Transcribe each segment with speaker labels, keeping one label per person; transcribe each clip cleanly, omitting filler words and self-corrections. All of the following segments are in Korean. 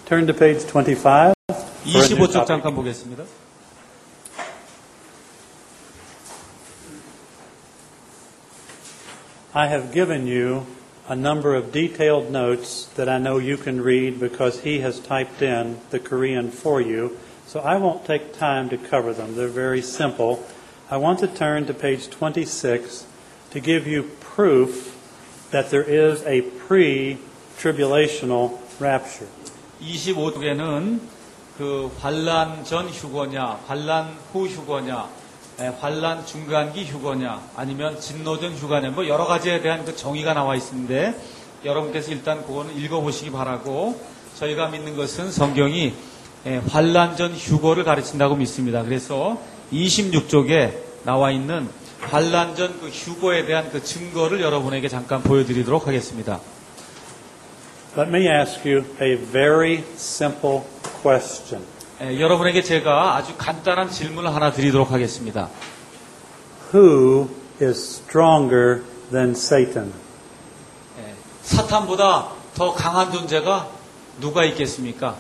Speaker 1: Turn to page 25.
Speaker 2: 25쪽 잠깐 보겠습니다.
Speaker 1: I have given you a number of detailed notes that I know you can read because he has typed in the Korean for you. So I won't take time to cover them. They're very simple. I want to turn to page 26 to give you proof that there is a pre-tribulational rapture.
Speaker 2: 25쪽에는 그 환란 전 휴거냐, 환란 후 휴거냐, 환란 중간기 휴거냐, 아니면 진노전 휴가냐, 뭐 여러 가지에 대한 그 정의가 나와 있는데 여러분께서 일단 그거는 읽어보시기 바라고, 저희가 믿는 것은 성경이 환란 전 휴거를 가르친다고 믿습니다. 그래서 26쪽에 나와 있는 환란 전 그 휴거에 대한 그 증거를 여러분에게 잠깐 보여드리도록 하겠습니다.
Speaker 1: Let me ask you a very simple question.
Speaker 2: 여러분에게 제가 아주 간단한 질문을 하나 드리도록 하겠습니다.
Speaker 1: Who is stronger than Satan?
Speaker 2: 사탄보다 더 강한 존재가 누가 있겠습니까?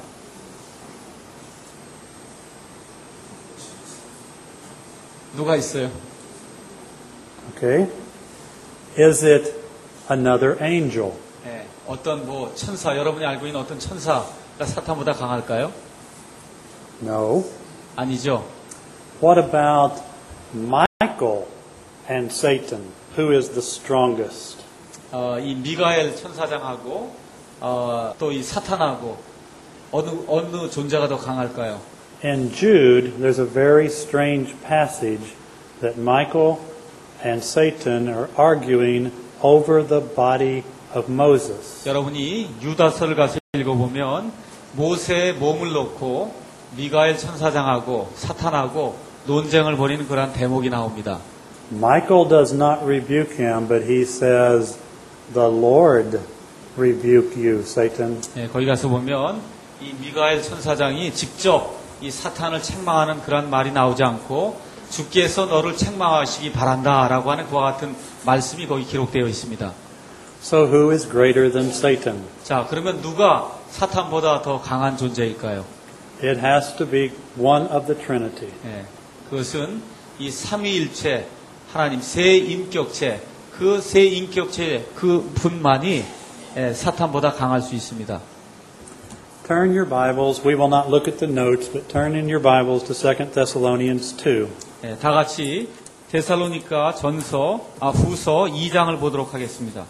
Speaker 2: 누가 있어요?
Speaker 1: Okay. Is it another angel?
Speaker 2: 어떤 뭐 천사, 여러분이 알고 있는 어떤 천사가 사탄보다 강할까요?
Speaker 1: No.
Speaker 2: 아니죠.
Speaker 1: What about Michael and Satan? Who is the strongest?
Speaker 2: 이 미가엘 천사장하고 또 이 사탄하고 어느 존재가 더 강할까요?
Speaker 1: In Jude, there's a very strange passage that Michael and Satan are arguing over the body of Moses.
Speaker 2: 여러분이 유다서를 가서 읽어보면 모세의 몸을 놓고 미가엘 천사장하고 사탄하고 논쟁을 벌이는 그러한 대목이 나옵니다.
Speaker 1: Michael does not rebuke him, but he says, "The Lord rebuke you, Satan."
Speaker 2: 거기 가서 보면 이 미가엘 천사장이 직접 이 사탄을 책망하는 그런 말이 나오지 않고 주께서 너를 책망하시기 바란다라고 하는 그와 같은 말씀이 거기 기록되어 있습니다.
Speaker 1: So who is greater than Satan?
Speaker 2: 자, 그러면 누가 사탄보다 더 강한 존재일까요?
Speaker 1: It has to be one of the Trinity.
Speaker 2: 그것은 이 삼위일체 하나님 세 인격체, 그 세 인격체 그 분만이 사탄보다 강할 수 있습니다.
Speaker 1: Turn your Bibles. We will not look at the notes, but turn in your Bibles to 2 Thessalonians 2.
Speaker 2: 다 같이 데살로니가 후서 2장을 보도록 하겠습니다.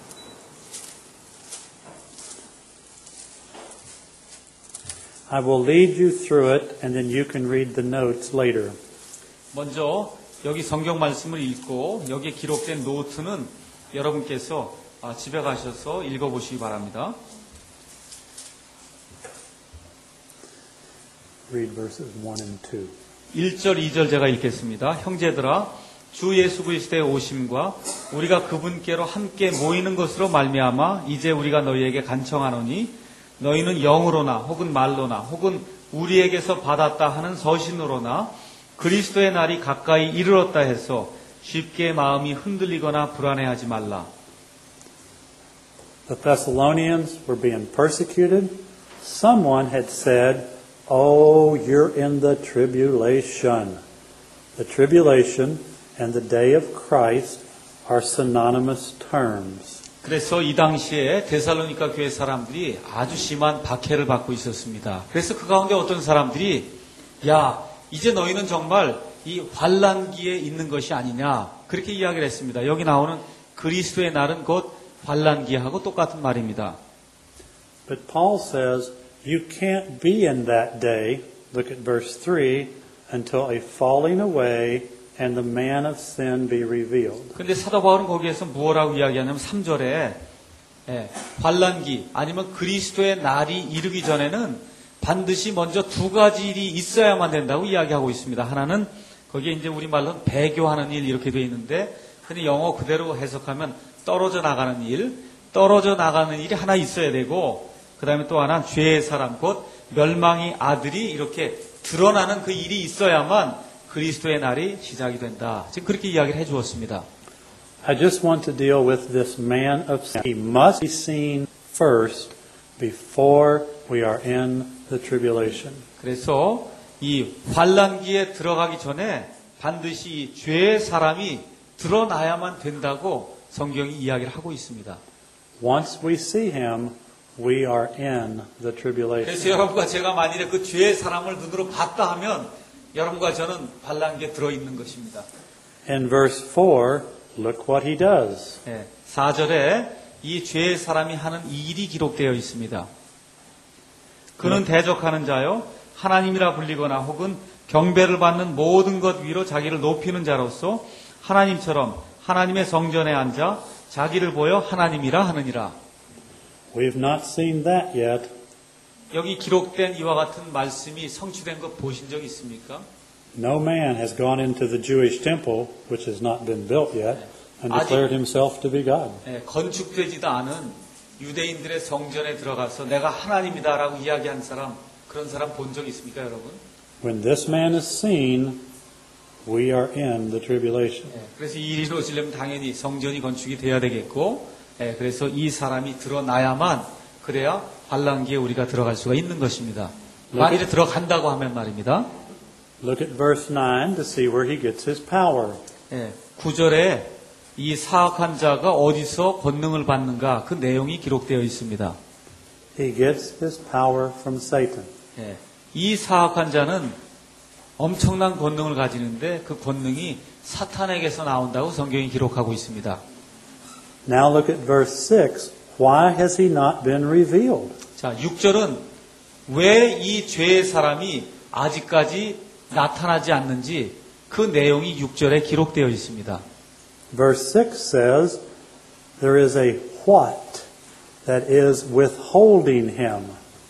Speaker 1: I will lead you through it, and then you can read the notes later.
Speaker 2: 먼저 여기 성경 말씀을 읽고 여기에 기록된 노트는 여러분께서 집에 가셔서 읽어보시기 바랍니다.
Speaker 1: Read verses 1 and 2.
Speaker 2: 1절, 2절 제가 읽겠습니다. 형제들아, 주 예수 그리스도의 오심과 우리가 그분께로 함께 모이는 것으로 말미암아 이제 우리가 너희에게 간청하노니 너희는 영으로나 혹은 말로나 혹은 우리에게서 받았다 하는 서신으로나 그리스도의 날이 가까이 이르렀다 해서 쉽게 마음이 흔들리거나 불안해하지 말라.
Speaker 1: The Thessalonians were being persecuted. Someone had said, "Oh, you're in the tribulation." The tribulation and the day of Christ are synonymous terms.
Speaker 2: 그래서 이 당시에 데살로니가 교회 사람들이 아주 심한 박해를 받고 있었습니다. 그래서 그 가운데 어떤 사람들이 야, 이제 너희는 정말 이 환란기에 있는 것이 아니냐 그렇게 이야기를 했습니다. 여기 나오는 그리스도의 날은 곧 환란기하고 똑같은 말입니다.
Speaker 1: But Paul says you can't be in that day, look at verse 3, until a falling away and the man of sin be revealed.
Speaker 2: 그런데 사도 바울은 거기에서 무엇라고 이야기하냐면 3절에 환란기 아니면 그리스도의 날이 이르기 전에는 반드시 먼저 두 가지 일이 있어야만 된다고 이야기하고 있습니다. 하나는 거기에 이제 우리말로는 배교하는 일 이렇게 되어 있는데 근데 영어 그대로 해석하면 떨어져 나가는 일이 하나 있어야 되고 그 다음에 또 하나 죄의 사람 곧 멸망의 아들이 이렇게 드러나는 그 일이 있어야만 그리스도의 날이 시작이 된다. 지금 그렇게 이야기를 해주었습니다.
Speaker 1: I just want to deal with this man of sin. He must be seen first before we are in the tribulation.
Speaker 2: 그래서 이 환란기에 들어가기 전에 반드시 이 죄의 사람이 드러나야만 된다고 성경이 이야기를 하고 있습니다.
Speaker 1: Once we see him, we are in the
Speaker 2: 그래서
Speaker 1: tribulation.
Speaker 2: 여러분과 제가 만일에 그 죄의 사람을 눈으로 봤다 하면 여러분과 저는 환란기에 들어있는 것입니다.
Speaker 1: In verse 4, look what he does.
Speaker 2: 4절에 이 죄의 사람이 하는 이 일이 기록되어 있습니다. 그는 대적하는 자요 하나님이라 불리거나 혹은 경배를 받는 모든 것 위로 자기를 높이는 자로서 하나님처럼 하나님의 성전에 앉아 자기를 보여 하나님이라 하느니라.
Speaker 1: We've not seen that yet.
Speaker 2: 여기 기록된 이와 같은 말씀이 성취된 것 보신 적 있습니까?
Speaker 1: No man has gone into the Jewish temple, which has not been built yet, and
Speaker 2: 아직-
Speaker 1: declared himself to be God.
Speaker 2: 건축되지도 않은 유대인들의 성전에 들어가서 내가 하나님이다라고 이야기한 사람, 그런 사람 본 적 있습니까, 여러분?
Speaker 1: When this man is seen, we are in the tribulation.
Speaker 2: 그래서 이 일이 이루어지려면 당연히 성전이 건축이 돼야 되겠고, 그래서 이 사람이 드러나야만 그래야 환란기에 우리가 들어갈 수가 있는 것입니다. 만일에 들어간다고 하면 말입니다.
Speaker 1: Look at verse 9 to see where he gets his power.
Speaker 2: 9절에 이 사악한 자가 어디서 권능을 받는가 그 내용이 기록되어 있습니다.
Speaker 1: He gets his power from Satan.
Speaker 2: 이 사악한 자는 엄청난 권능을 가지는데 그 권능이 사탄에게서 나온다고 성경이 기록하고 있습니다.
Speaker 1: Now look at verse 6. Why has he not been revealed?
Speaker 2: 자, 6절은 왜 이 죄의 사람이 아직까지 나타나지 않는지 그 내용이 6절에 기록되어 있습니다.
Speaker 1: Verse 6 says, there is a what that is withholding him.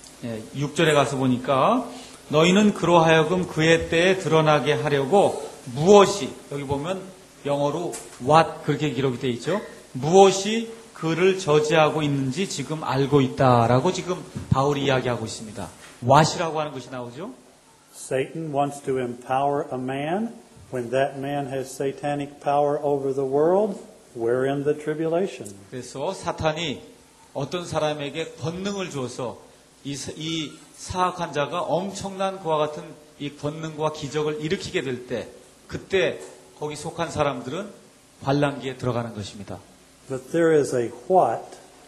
Speaker 2: 6절에 가서 보니까 너희는 그로하여금 그의 때에 드러나게 하려고 무엇이, 여기 보면 영어로 what 그렇게 기록이 되어 있죠. 무엇이 그를 저지하고 있는지 지금 알고 있다라고 지금 바울이 이야기하고 있습니다. what이라고 하는 것이 나오죠.
Speaker 1: Satan wants to empower a man. When that man has satanic power over the world, we're in the tribulation.
Speaker 2: 그래서 사탄이 어떤 사람에게 권능을 줘서 이 사악한 자가 엄청난 그와 같은 이 권능과 기적을 일으키게 될 때, 그때 거기 속한 사람들은 환란기에 들어가는 것입니다.
Speaker 1: But there is a what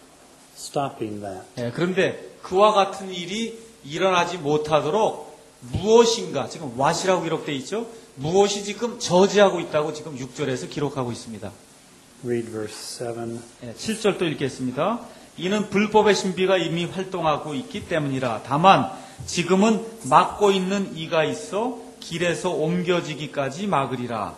Speaker 1: stopping that.
Speaker 2: 그런데 그와 같은 일이 일어나지 못하도록 무엇인가, 지금 what이라고 기록되어 있죠? 무엇이 지금 저지하고 있다고 지금 6절에서 기록하고 있습니다.
Speaker 1: Read verse 7.
Speaker 2: 7절도 읽겠습니다. 이는 불법의 신비가 이미 활동하고 있기 때문이라. 다만 지금은 막고 있는 이가 있어 길에서 옮겨지기까지 막으리라.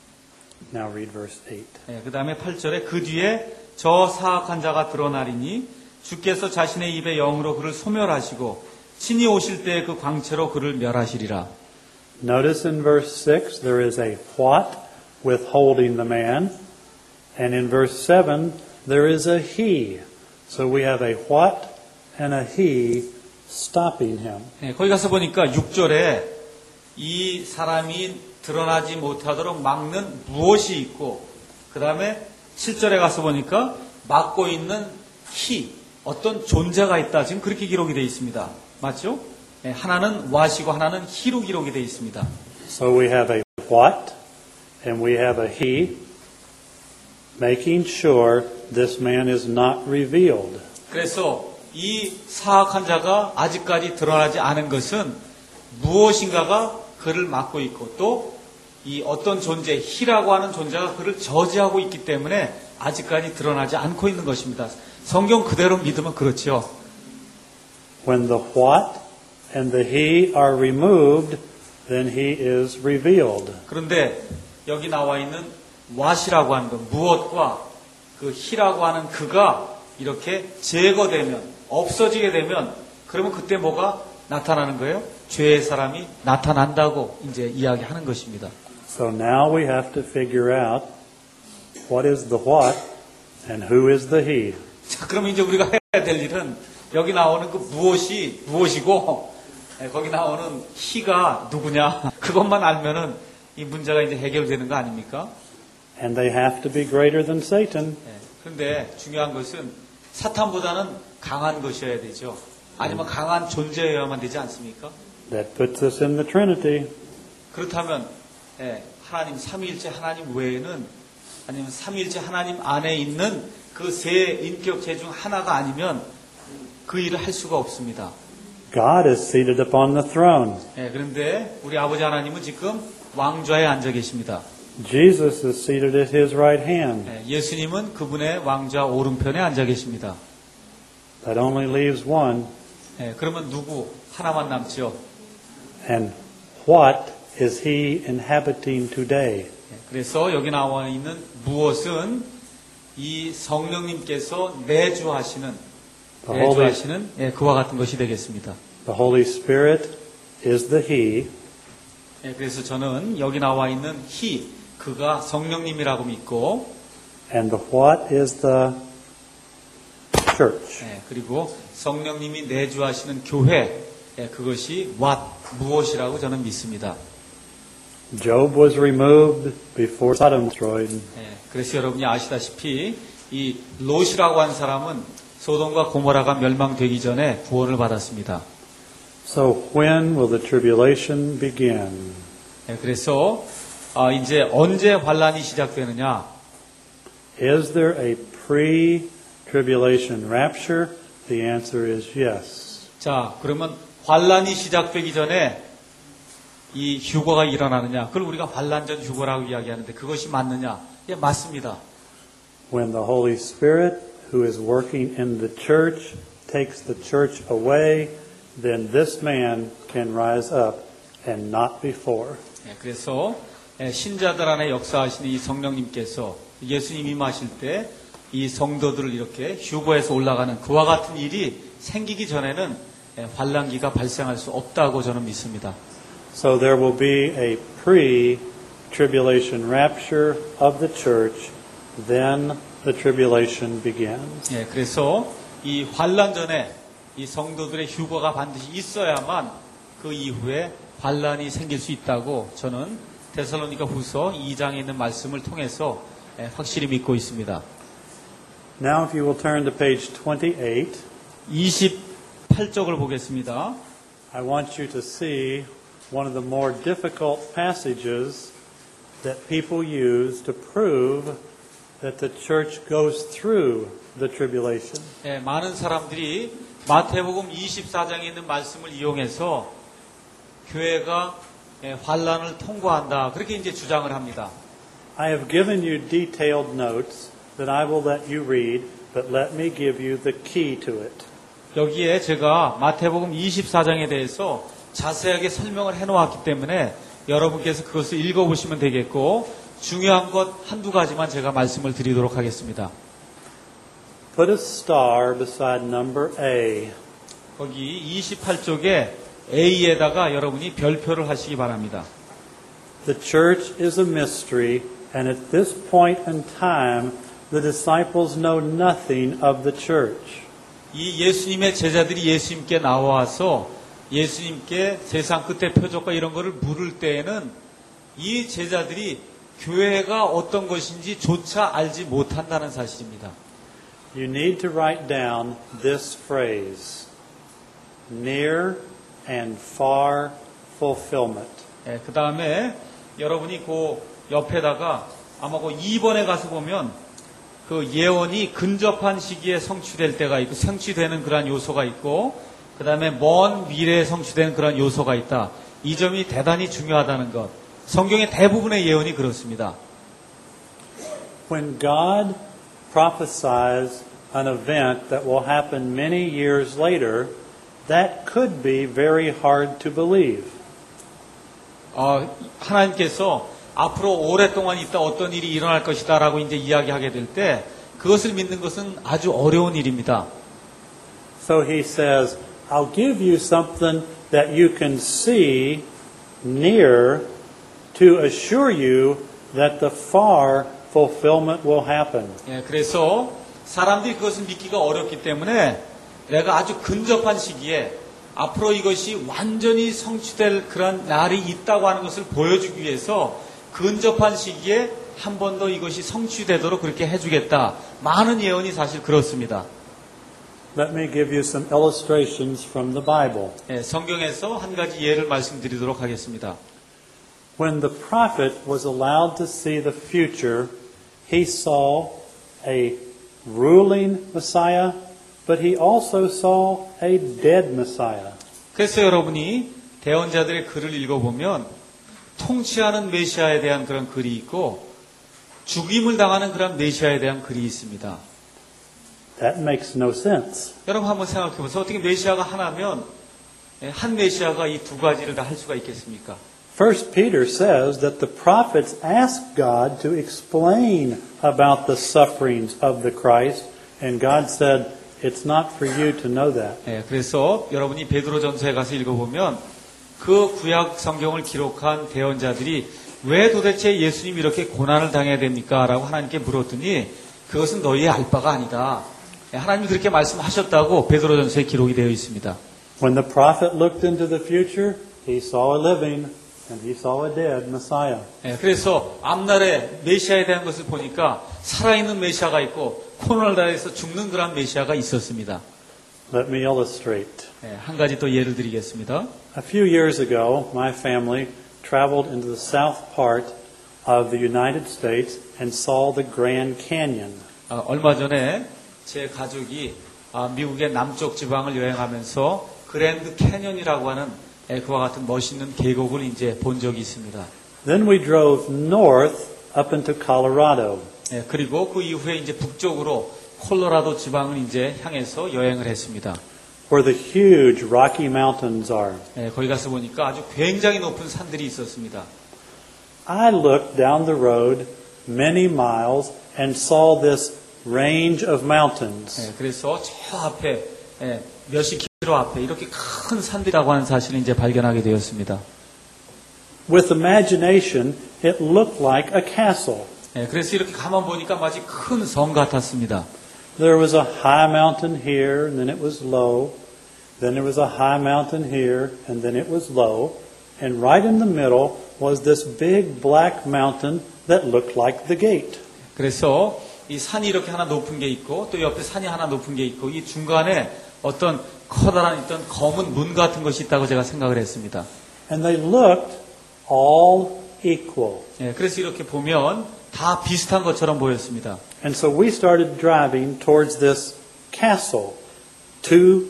Speaker 1: Now read verse 8.
Speaker 2: 그 다음에 8절에 그 뒤에 저 사악한 자가 드러나리니 주께서 자신의 입의 영으로 그를 소멸하시고 친히 오실 때 그 광채로 그를 멸하시리라.
Speaker 1: Notice in verse 6 there is a what withholding the man, and in verse 7 there is a he. So we have a what and a he stopping him.
Speaker 2: 거기 가서 보니까 6절에 이 사람이 드러나지 못하도록 막는 무엇이 있고, 그 다음에 7절에 가서 보니까 막고 있는 he, 어떤 존재가 있다. 지금 그렇게 기록이 되어 있습니다. 맞죠? 하나는 what이고 하나는 he로 기록이 되어 있습니다.
Speaker 1: So we have a what and we have a he, making sure this man is not revealed.
Speaker 2: 그래서 이 사악한 자가 아직까지 드러나지 않은 것은 무엇인가가 그를 막고 있고, 또 이 어떤 존재, he라고 하는 존재가 그를 저지하고 있기 때문에 아직까지 드러나지 않고 있는 것입니다. 성경 그대로 믿으면 그렇죠.
Speaker 1: When the what and the he are removed, then he is revealed.
Speaker 2: 그런데 여기 나와 있는 what이라고 하는 것, 무엇과 그 he라고 하는 그가 이렇게 제거되면, 없어지게 되면, 그러면 그때 뭐가 나타나는 거예요? 죄의 사람이 나타난다고 이제 이야기하는 것입니다.
Speaker 1: So now we have to figure out what is the what and who is the he.
Speaker 2: 자, 그러면 이제 우리가 해야 될 일은 여기 나오는 그 무엇이 무엇이고 거기 나오는 he가 누구냐, 그것만 알면은 이 문제가 이제 해결되는 거 아닙니까?
Speaker 1: And they have to be greater than Satan.
Speaker 2: 그런데 중요한 것은 사탄보다는 강한 것이어야 되죠. 아니면 강한 존재여야만 되지 않습니까?
Speaker 1: That puts us in the Trinity.
Speaker 2: 그렇다면 하나님 삼위일체 하나님 외에는 아니면 삼위일체 하나님 안에 있는 그 세 인격체 중 하나가 아니면 그 일을 할 수가 없습니다.
Speaker 1: God is seated upon the throne.
Speaker 2: 그런데 우리 아버지 하나님은 지금 왕좌에 앉아 계십니다.
Speaker 1: Jesus is seated at his right hand.
Speaker 2: 예수님은 그분의 왕좌 오른편에 앉아 계십니다.
Speaker 1: That only leaves one.
Speaker 2: 그러면 누구? 하나만 남죠.
Speaker 1: And what is he inhabiting today?
Speaker 2: 그래서 여기 나와 있는 무엇은 이 성령님께서 내주하시는 그와 같은 것이 되겠습니다.
Speaker 1: The Holy Spirit is the he.
Speaker 2: 그래서 저는 여기 나와 있는 he, 그가 성령님이라고 믿고
Speaker 1: And the what is the church.
Speaker 2: 그리고 성령님이 내주하시는 교회, 그것이 what, 무엇이라고 저는 믿습니다.
Speaker 1: Job was removed before Sodom destroyed.
Speaker 2: 그래서 여러분이 아시다시피 이 롯이라고 한 사람은 소돔과 고모라가 멸망되기 전에 구원을 받았습니다.
Speaker 1: So when will the tribulation begin?
Speaker 2: 그래서 이제 언제 환란이 시작되느냐?
Speaker 1: Is there a pre-tribulation rapture? The answer is yes.
Speaker 2: 자, 그러면 환란이 시작되기 전에 이 휴거가 일어나느냐? 그걸 우리가 환란 전 휴거라고 이야기하는데 그것이 맞느냐? 예, 맞습니다.
Speaker 1: When the Holy Spirit, who is working in the church, takes the church away, then this man can rise up and not before.
Speaker 2: 그래서 신자들 안에 역사하시는 이 성령님께서 예수님이 임하실 때 이 성도들을 이렇게 휴거해서 올라가는 그와 같은 일이 생기기 전에는 환란기가 발생할 수 없다고 저는 믿습니다.
Speaker 1: So there will be a pre-tribulation rapture of the church, then the tribulation begins.
Speaker 2: 그래서 이 환란 전에 이 성도들의 휴거가 반드시 있어야만 그 이후에 환란이 생길 수 있다고 저는 데살로니가 후서 2장에 있는 말씀을 통해서 확실히 믿고 있습니다.
Speaker 1: Now if you will turn to page 28,
Speaker 2: 28쪽을 보겠습니다.
Speaker 1: I want you to see one of the more difficult passages that people use to prove that the church goes through the tribulation.
Speaker 2: 많은 사람들이 마태복음 24장에 있는 말씀을 이용해서 교회가 환란을 통과한다. 그렇게 이제 주장을 합니다.
Speaker 1: I have given you detailed notes that I will let you read, but let me give you the key to it.
Speaker 2: 여기에 제가 마태복음 24장에 대해서 자세하게 설명을 해놓았기 때문에 여러분께서 그것을 읽어보시면 되겠고 중요한 것 한두 가지만 제가 말씀을 드리도록 하겠습니다.
Speaker 1: Put a star beside number A.
Speaker 2: 거기 28쪽에 A에다가 여러분이 별표를 하시기 바랍니다.
Speaker 1: The church is a mystery, and at this point in time, the disciples know nothing of the church.
Speaker 2: 이 예수님의 제자들이 예수님께 나와서 예수님께 세상 끝의 표적과 이런 거를 물을 때에는 이 제자들이 교회가 어떤 것인지 조차 알지 못한다는 사실입니다.
Speaker 1: You need to write down this phrase, near and far fulfillment.
Speaker 2: 그 다음에 여러분이 그 옆에다가 아마 그 2번에 가서 보면 그 예언이 근접한 시기에 성취될 때가 있고 성취되는 그런 요소가 있고 그 다음에 먼 미래에 성취되는 그런 요소가 있다. 이 점이 대단히 중요하다는 것. 성경의 대부분의 예언이 그렇습니다.
Speaker 1: When God prophesies an event that will happen many years later, that could be very hard to believe.
Speaker 2: 하나님께서 앞으로 오랫동안 있다 어떤 일이 일어날 것이다라고 이제 이야기하게 될 때 그것을 믿는 것은 아주 어려운 일입니다.
Speaker 1: So he says, I'll give you something that you can see near to assure you that the far fulfillment will happen.
Speaker 2: 그래서 사람들이 그것을 믿기가 어렵기 때문에 내가 아주 근접한 시기에 앞으로 이것이 완전히 성취될 그런 날이 있다고 하는 것을 보여주기 위해서 근접한 시기에 한 번 더 이것이 성취되도록 그렇게 해주겠다. 많은 예언이 사실 그렇습니다.
Speaker 1: Let me give you some illustrations from the Bible.
Speaker 2: 예, 성경에서 한 가지 예를 말씀드리도록 하겠습니다.
Speaker 1: When the prophet was allowed to see the future, he saw a ruling Messiah, but he also saw a dead Messiah.
Speaker 2: 그래서 여러분이 대언자들의 글을 읽어보면 통치하는 메시아에 대한 그런 글이 있고 죽임을 당하는 그런 메시아에 대한 글이 있습니다.
Speaker 1: That makes no sense.
Speaker 2: 여러분 한번 생각해 보세요. 어떻게 메시아가 하나면 한 메시아가 이 두 가지를 다 할 수가 있겠습니까?
Speaker 1: First Peter says that the prophets asked God to explain about the sufferings of the Christ, and God said, "It's not for you to know that."
Speaker 2: 예, 그래서 여러분이 베드로전서에 가서 읽어보면 그 구약 성경을 기록한 대언자들이 왜 도대체 예수님이 이렇게 고난을 당해야 됩니까? 라고 하나님께 물었더니 그것은 너희의 알 바가 아니다. 예, 하나님이 그렇게 말씀하셨다고 베드로전서에 기록이 되어 있습니다.
Speaker 1: When the prophet looked into the future, he saw a living and he saw a dead Messiah.
Speaker 2: 예, 그래서 앞날에 메시아에 대한 것을 보니까 살아있는 메시아가 있고 코로나를 당해서 죽는 그런 메시아가 있었습니다.
Speaker 1: Let me illustrate.
Speaker 2: 예, 한 가지 또 예를 드리겠습니다.
Speaker 1: A few years ago, my family traveled into the south part of the United States and saw the Grand Canyon.
Speaker 2: 얼마 전에 제 가족이 미국의 남쪽 지방을 여행하면서 그랜드 캐년이라고 하는 그와 같은 멋있는 계곡을 이제 본 적이 있습니다.
Speaker 1: Then we drove north up into Colorado.
Speaker 2: 예, 그리고 그 이후에 이제 북쪽으로 콜로라도 지방을 이제 향해서 여행을 했습니다.
Speaker 1: Where the huge Rocky Mountains are.
Speaker 2: 예, 거기 가서 보니까 아주 굉장히 높은 산들이 있었습니다.
Speaker 1: I looked down the road many miles and saw this range of mountains.
Speaker 2: 예, 그래서 저 앞에 몇십 킬로 앞에 이렇게 큰 산들이라고 하는 사실을 이제 발견하게 되었습니다.
Speaker 1: With imagination, it looked like a castle.
Speaker 2: 예, 그래서 이렇게 가만 보니까 마치 큰 성 같았습니다.
Speaker 1: There was a high mountain here, and then it was low. Then there was a high mountain here, and then it was low. And right in the middle was this big black mountain that looked like the gate.
Speaker 2: 그래서 이 산이 이렇게 하나 높은 게 있고 또 옆에 산이 하나 높은 게 있고 이 중간에 어떤 커다란 어떤 검은 문 같은 것이 있다고 제가 생각을 했습니다.
Speaker 1: And they looked all equal.
Speaker 2: 예, 그래서 이렇게 보면 다 비슷한 것처럼 보였습니다.
Speaker 1: And so we started driving towards this castle. Two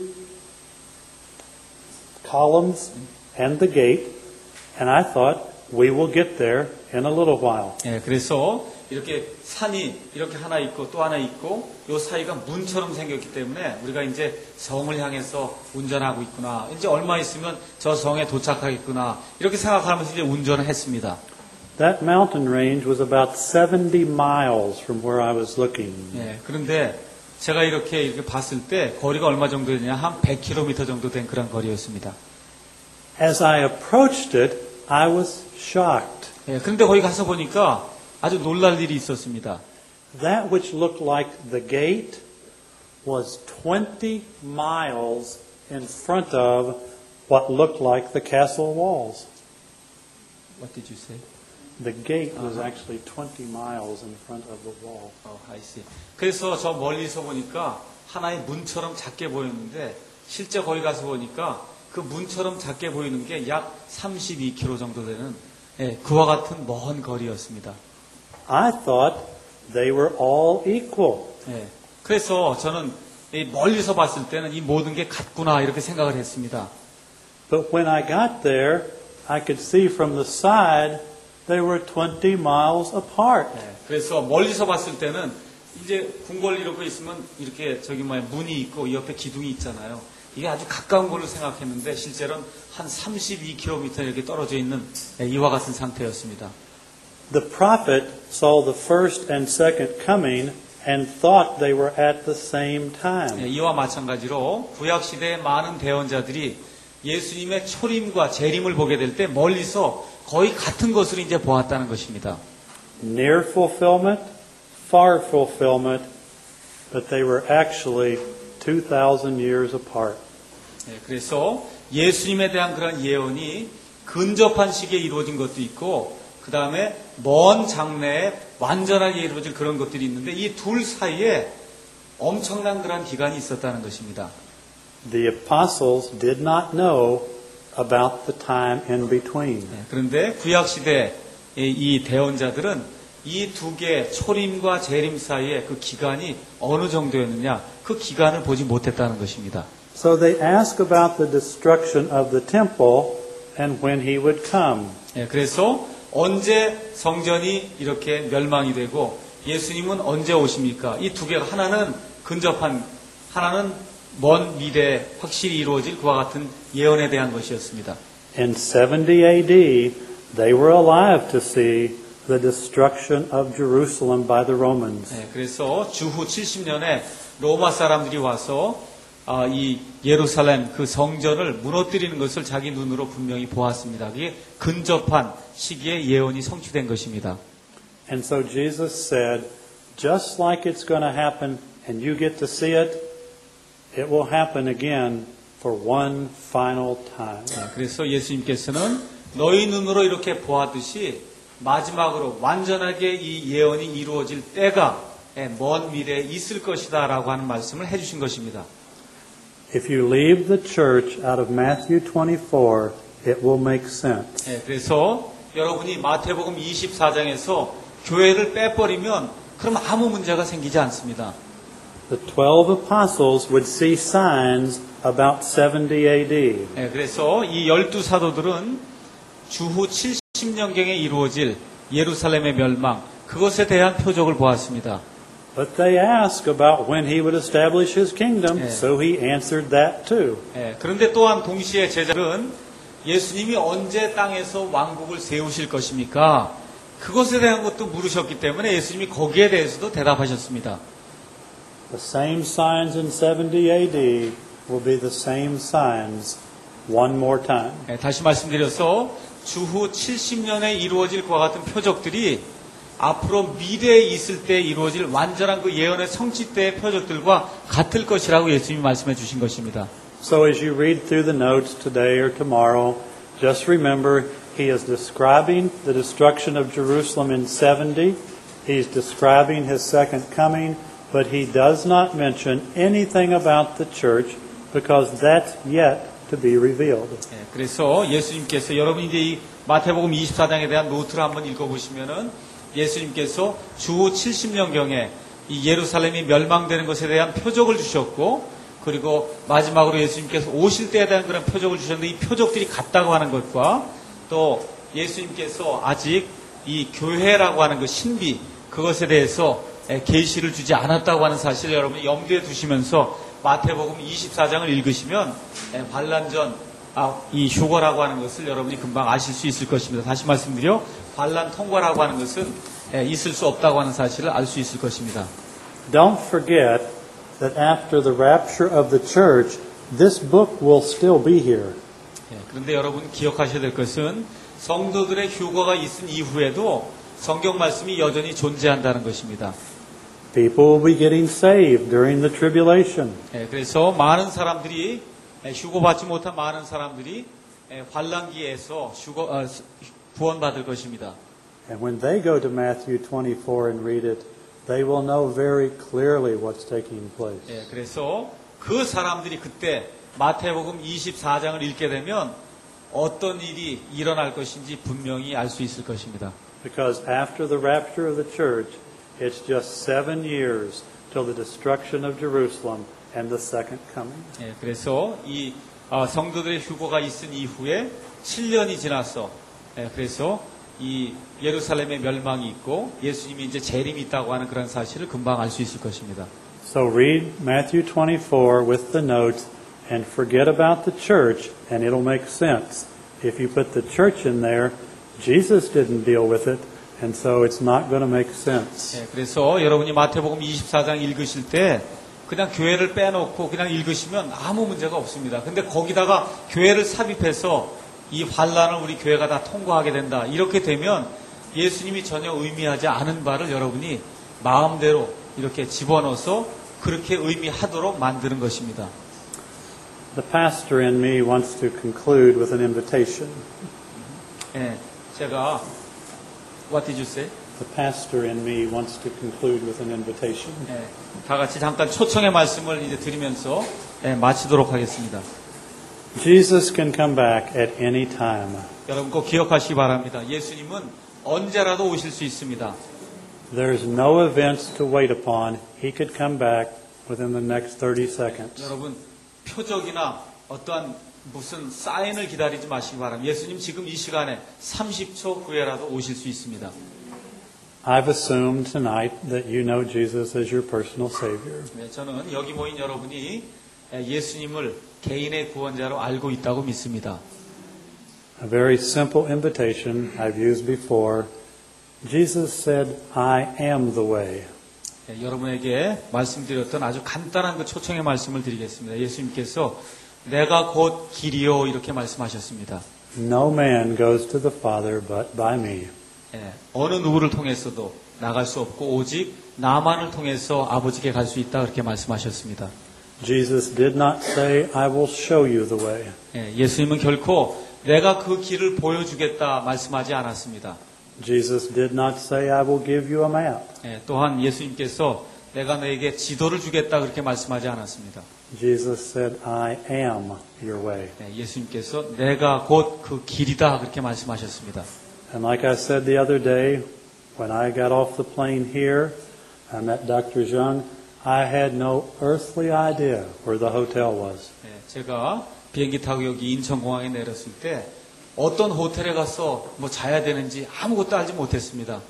Speaker 1: columns and the gate. And I thought, we will get there in a little while.
Speaker 2: 예, 그래서 이렇게 산이 이렇게 하나 있고 또 하나 있고 요 사이가 문처럼 생겼기 때문에 우리가 이제 성을 향해서 운전하고 있구나. 이제 얼마 있으면 저 성에 도착하겠구나. 이렇게 생각하면서 이제 운전을 했습니다.
Speaker 1: That mountain range was about 70 miles from where I was looking.
Speaker 2: 예, 그런데 제가 이렇게 봤을 때 거리가 얼마 정도 되냐? 한 100km 정도 된 그런 거리였습니다.
Speaker 1: As I approached it, I was shocked.
Speaker 2: 예, 그런데 거기 가서 보니까 아주 놀랄 일이 있었습니다.
Speaker 1: That which looked like the gate was 20 miles in front of what looked like the castle walls.
Speaker 2: What did you say?
Speaker 1: The gate was actually 20 miles in front of the wall.
Speaker 2: I see. 그래서 저 멀리서 보니까 하나의 문처럼 작게 보였는데 실제 거기 가서 보니까 그 문처럼 작게 보이는 게 약 32km 정도 되는 그와 같은 먼 거리였습니다.
Speaker 1: I thought they were all equal.
Speaker 2: 그래서 저는 멀리서 봤을 때는 이 모든 게 같구나 이렇게 생각을 했습니다.
Speaker 1: But when I got there, I could see from the side they were 20 miles apart.
Speaker 2: 그래서 멀리서 봤을 때는 이제 궁궐 이렇게 있으면 이렇게 문이 있고 이 옆에 기둥이 있잖아요. 이게 아주 가까운 걸로 생각했는데 실제로는 한 32km 이렇게 떨어져 있는 이와 같은 상태였습니다.
Speaker 1: The prophet saw the first and second coming and thought they were at the same time.
Speaker 2: 이와 마찬가지로 구약 시대의 많은 대언자들이 예수님의 초림과 재림을 보게 될 때 멀리서 거의 같은 것을 이제 보았다는 것입니다.
Speaker 1: Near fulfillment, far fulfillment, but they were actually 2,000 years apart.
Speaker 2: 그래서 예수님에 대한 그런 예언이 근접한 시기에 이루어진 것도 있고 그 다음에 먼 장래에 완전하게 이루어질 그런 것들이 있는데 이 둘 사이에 엄청난 그런 기간이 있었다는 것입니다.
Speaker 1: The apostles did not know about the time in between.
Speaker 2: 그런데 구약시대의 이 대언자들은 이 두 개의 초림과 재림 사이에 그 기간이 어느 정도였느냐, 그 기간을 보지 못했다는 것입니다.
Speaker 1: So they ask about the destruction of the temple and when he would come.
Speaker 2: 그래서 언제 성전이 이렇게 멸망이 되고 예수님은 언제 오십니까? 이 두 개가 하나는 근접한, 하나는 먼 미래에 확실히 이루어질 그와 같은 예언에 대한 것이었습니다.
Speaker 1: In 70 AD, they were alive to see the destruction of Jerusalem by the Romans.
Speaker 2: 그래서 주후 70년에 로마 사람들이 와서 이 예루살렘 그 성전을 무너뜨리는 것을 자기 눈으로 분명히 보았습니다. 그게 근접한 시기에 예언이 성취된 것입니다.
Speaker 1: And so Jesus said, just like it's going to happen and you get to see it, it will happen again for one final time.
Speaker 2: 그래서 예수님께서는 너희 눈으로 이렇게 보았듯이 마지막으로 완전하게 이 예언이 이루어질 때가 먼 미래에 있을 것이다 라고 하는 말씀을 해주신 것입니다.
Speaker 1: If you leave the church out of Matthew 24, it will make sense.
Speaker 2: 그래서 여러분이 마태복음 24장에서 교회를 빼버리면 그럼 아무 문제가 생기지 않습니다.
Speaker 1: The 12 apostles would see signs about 70 AD.
Speaker 2: 그래서 이 12사도들은 주후 70년경에 이루어질 예루살렘의 멸망, 그것에 대한 표적을 보았습니다.
Speaker 1: But they ask about when he would establish his kingdom, so he answered that too.
Speaker 2: 그런데 또한 동시에 제자들은 예수님이 언제 땅에서 왕국을 세우실 것입니까? 그것에 대한 것도 물으셨기 때문에 예수님이 거기에 대해서도 대답하셨습니다.
Speaker 1: The same signs in 70 AD will be the same signs one more time.
Speaker 2: 다시 말씀드려서 주후 70년에 이루어질 것과 같은 표적들이 앞으로 미래에 있을 때 이루어질 완전한 그 예언의 성취 때의 표적들과 같을 것이라고 예수님이 말씀해 주신 것입니다.
Speaker 1: So as you read through the notes today or tomorrow, just remember he is describing the destruction of Jerusalem in 70. He's describing his second coming, but he does not mention anything about the church because that's yet to be revealed.
Speaker 2: 그래서 예수님께서 여러분이 이제 이 마태복음 24장에 대한 노트를 한번 읽어보시면은 예수님께서 주후 70년경에 이 예루살렘이 멸망되는 것에 대한 표적을 주셨고 그리고 마지막으로 예수님께서 오실 때에 대한 그런 표적을 주셨는데 이 표적들이 같다고 하는 것과 또 예수님께서 아직 이 교회라고 하는 그 신비 그것에 대해서 계시를 주지 않았다고 하는 사실을 여러분이 염두에 두시면서 마태복음 24장을 읽으시면 반란전 이 휴거라고 하는 것을 여러분이 금방 아실 수 있을 것입니다. 다시 말씀드려 반란 통과라고 하는 것은 있을 수 없다고 하는 사실을 알 수 있을 것입니다.
Speaker 1: Don't forget that after the rapture of the church, this book will still be here.
Speaker 2: 그런데 여러분 기억하셔야 될 것은 성도들의 휴거가 있은 이후에도 성경 말씀이 여전히 존재한다는 것입니다.
Speaker 1: People will be getting saved during the tribulation.
Speaker 2: 그래서 많은 사람들이 휴거받지 못한 많은 사람들이 환란기에서 구원받을 것입니다.
Speaker 1: And when they go to Matthew 24 and read it, they will know very clearly what's taking place.
Speaker 2: 그래서 그 사람들이 그때 마태복음 24장을 읽게 되면 어떤 일이 일어날 것인지 분명히 알 수 있을 것입니다.
Speaker 1: Because after the rapture of the church, it's just 7 years till the destruction of Jerusalem and the second coming.
Speaker 2: 그래서 이 성도들의 휴거가 있은 이후에 7년이 지나서 그래서 이 예루살렘의 멸망이 있고 예수님이 이제 재림이 있다고 하는 그런 사실을 금방 알 수 있을 것입니다.
Speaker 1: So read Matthew 24 with the notes and forget about the church and it'll make sense. If you put the church in there, Jesus didn't deal with it and so it's not going to make sense.
Speaker 2: 그래서 여러분이 마태복음 24장 읽으실 때 그냥 교회를 빼놓고 그냥 읽으시면 아무 문제가 없습니다. 근데 거기다가 교회를 삽입해서 이 환란을 우리 교회가 다 통과하게 된다. 이렇게 되면 예수님이 전혀 의미하지 않은 바를 여러분이 마음대로 이렇게 집어넣어서 그렇게 의미하도록 만드는 것입니다.
Speaker 1: The pastor in me wants to conclude with an invitation.
Speaker 2: 제가 What did you say?
Speaker 1: The pastor in me wants to conclude with an invitation.
Speaker 2: 예, 다 같이 잠깐 초청의 말씀을 이제 드리면서 마치도록 하겠습니다.
Speaker 1: Jesus can come back at any time.
Speaker 2: 여러분 꼭 기억하시기 바랍니다. 예수님은 언제라도 오실 수 있습니다.
Speaker 1: There's no events to wait upon. He could come back within the next 30 seconds.
Speaker 2: 여러분 표적이나 어떠한 무슨 사인을 기다리지 마시기 바랍니다. 예수님 지금 이 시간에 30초 후에라도 오실 수 있습니다.
Speaker 1: I've assumed tonight that you know Jesus as your personal Savior.
Speaker 2: 네, 저는 여기 모인 여러분이 예수님을 개인의 구원자로 알고 있다고 믿습니다.
Speaker 1: A very simple invitation I've used before. Jesus said, I am the way.
Speaker 2: 네, 여러분에게 말씀드렸던 아주 간단한 그 초청의 말씀을 드리겠습니다. 예수님께서 내가 곧 길이요 이렇게 말씀하셨습니다.
Speaker 1: No man goes to the Father but by me.
Speaker 2: 예, 어느 누구를 통해서도 나갈 수 없고 오직 나만을 통해서 아버지께 갈 수 있다 그렇게 말씀하셨습니다.
Speaker 1: Jesus did not say, I will show you the way.
Speaker 2: 예, 예수님은 결코 내가 그 길을 보여주겠다 말씀하지 않았습니다.
Speaker 1: Jesus did not say, I will give you a map.
Speaker 2: 예, 또한 예수님께서 내가 너에게 지도를 주겠다 그렇게 말씀하지 않았습니다.
Speaker 1: Jesus said, I am your way.
Speaker 2: 예, 예수님께서 내가 곧 그 길이다 그렇게 말씀하셨습니다.
Speaker 1: And like I said the other day, when I got off the plane here, I met Dr. Zhang, I had no earthly idea where the hotel was.
Speaker 2: 예, 제가 비행기 타고 여기 인천공항에 내렸을 때 어떤 호텔에 가서 뭐 자야 되는지 아무것도 알지 못했습니다.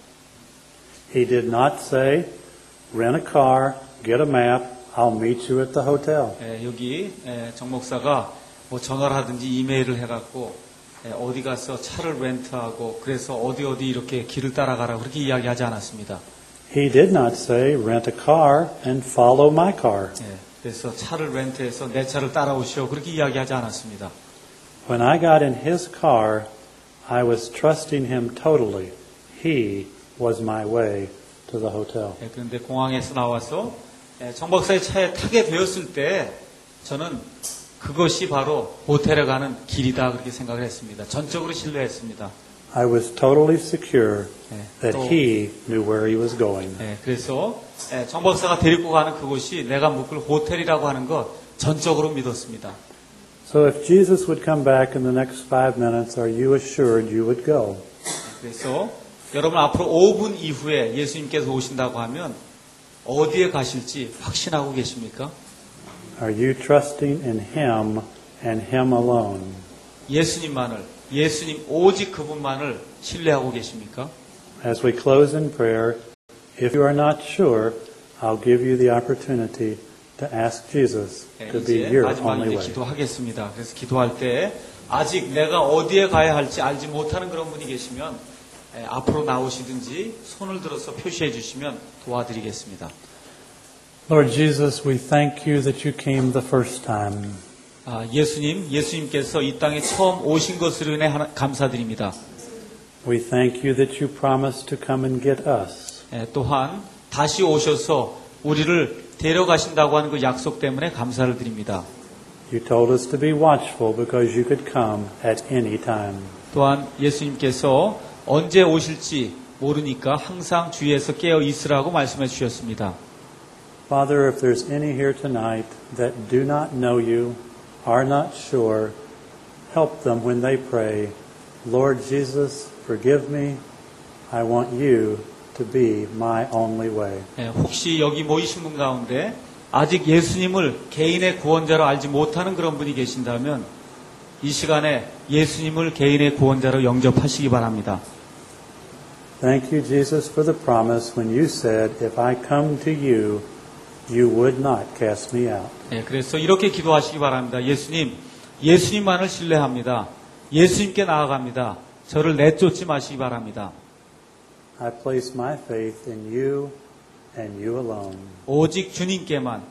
Speaker 1: He did not say, rent a car, get a map, I'll meet you at the hotel.
Speaker 2: 예, 여기 정 목사가 뭐 전화를 하든지 이메일을 해갖고 어디 가서 차를 렌트하고 그래서 어디 이렇게 길을 따라가라 그렇게 이야기하지 않았습니다.
Speaker 1: He did not say, rent a car and follow my car.
Speaker 2: 예, 그래서 차를 렌트해서 내 차를 따라오시오 그렇게 이야기하지 않았습니다.
Speaker 1: When I got in his car, I was trusting him totally. He was my way to the hotel.
Speaker 2: 예, 그런데 공항에서 나와서 정 박사의 차에 타게 되었을 때 저는 그것이 바로 호텔에 가는 길이다 그렇게 생각을 했습니다. 전적으로 신뢰했습니다.
Speaker 1: I was totally secure
Speaker 2: 예,
Speaker 1: that
Speaker 2: 또,
Speaker 1: he knew where he was going.
Speaker 2: 그래서 정 박사가 데리고 가는 그곳이 내가 묵을 호텔이라고 하는 것 전적으로 믿었습니다.
Speaker 1: So if Jesus would come back in the next 5 minutes, are you assured you would go?
Speaker 2: 그래서 여러분 앞으로 5분 이후에 예수님께서 오신다고 하면 어디에 가실지 확신하고 계십니까?
Speaker 1: Are you trusting in him and him alone?
Speaker 2: 예수님만을, 예수님 오직 그분만을 신뢰하고 계십니까?
Speaker 1: As we close in prayer, if you are not sure, I'll give you the opportunity to ask Jesus to be
Speaker 2: 이제
Speaker 1: your
Speaker 2: 마지막
Speaker 1: only
Speaker 2: 이제
Speaker 1: way.
Speaker 2: 기도하겠습니다. 그래서 기도할 때 아직 내가 어디에 가야 할지 알지 못하는 그런 분이 계시면 앞으로 나오시든지 손을 들어서 표시해 주시면 도와드리겠습니다.
Speaker 1: Lord Jesus, we thank you that you came the first time.
Speaker 2: 예수님께서 이 땅에 처음 오신 것으로 인해 감사드립니다.
Speaker 1: We thank you that you promised to come and get us.
Speaker 2: 또한 다시 오셔서 우리를 데려가신다고 하는 그 약속 때문에 감사를 드립니다.
Speaker 1: You told us to be watchful because you could come at any time.
Speaker 2: 또한 예수님께서 언제 오실지 모르니까 항상 주위에서 깨어 있으라고 말씀해 주셨습니다.
Speaker 1: Father, if there's any here tonight that do not know you, are not sure, help them when they pray, Lord Jesus, forgive me. I want you to be my only way.
Speaker 2: 혹시 여기 모이신 분 가운데 아직 예수님을 개인의 구원자로 알지 못하는 그런 분이 계신다면 이 시간에 예수님을 개인의 구원자로 영접하시기 바랍니다.
Speaker 1: Thank you, Jesus, for the promise when you said, if I come to you, you would not cast me out.
Speaker 2: 그래서 이렇게 기도하시기 바랍니다. 예수님만을 신뢰합니다. 예수님께 나아갑니다. 저를 내쫓지 마시기 바랍니다.
Speaker 1: I place my faith in you and you alone.
Speaker 2: 오직 주님께만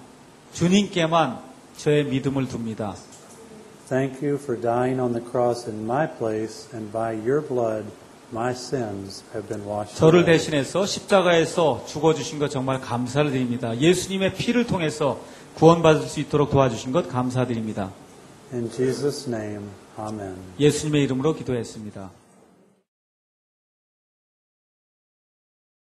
Speaker 2: 저의 믿음을 둡니다.
Speaker 1: Thank you for dying on the cross in my place, and by your blood my sins have been washed
Speaker 2: 저를
Speaker 1: away.
Speaker 2: 대신해서 십자가에서 죽어주신 것 정말 감사를 드립니다. 예수님의 피를 통해서 구원받을 수 있도록 도와주신 것 감사드립니다.
Speaker 1: In Jesus' name, amen.
Speaker 2: 예수님의 이름으로 기도했습니다.